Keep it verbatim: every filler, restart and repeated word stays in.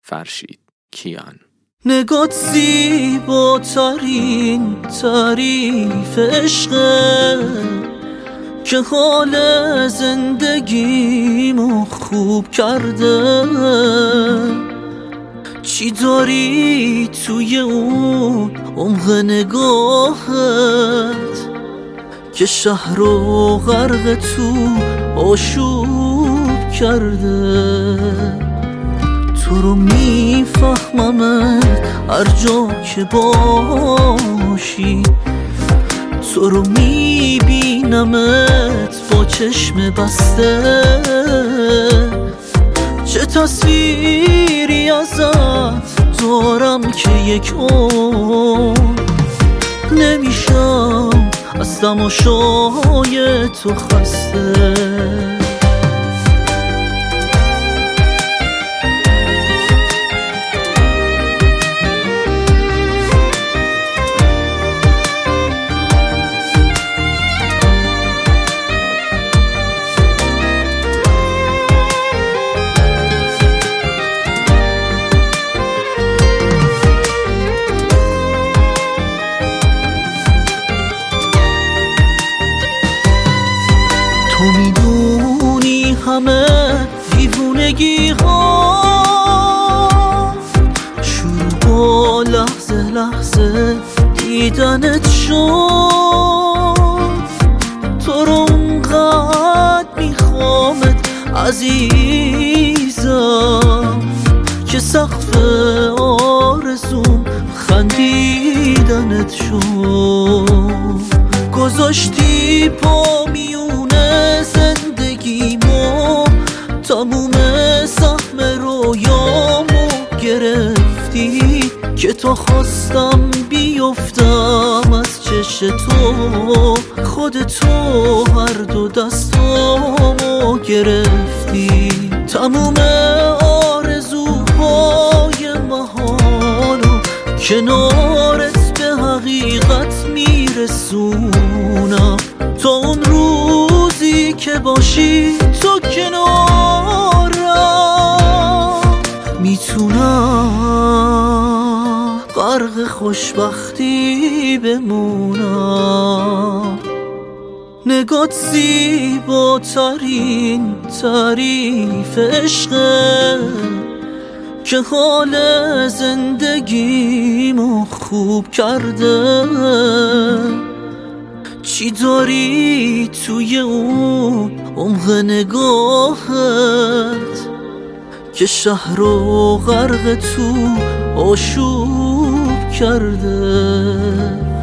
فرشید کیان. نگات زیباترین تعریف عشقه که حال زندگیمو خوب کرده. چی داری توی اون عمق نگاهت که شهر و غرق تو آشوب کرده؟ تو رو میفهممت هر جا که باشی، تو رو میبینمت با چشم بسته. چه تصویری ازت دارم که یک عمر نمیشم از تماشای تو خسته. تو میدونی همه دیوونگی ها شروع با لحظه لحظه دیدنت شد. تو رو اونقدر میخوامت عزیزم که سقف آرزوم خندیدنت شد. گذاشتی پا میونه زندگیمو، تموم سهم رویامو گرفتی که تا خواستم بیفتم از چش تو، خودتو هر دو دستامو گرفتی. تموم آرزوهای محالو کنارت به حقیقت میرسونم. تا اون روزی که باشی تو کنارم، میتونم غرق خوشبختی بمونم. نگات زیباترین تعریف عشقه که حال زندگیمو خوب کرده. چی داری توی اون عمق نگاهت که شهر و غرق تو آشوب کرده؟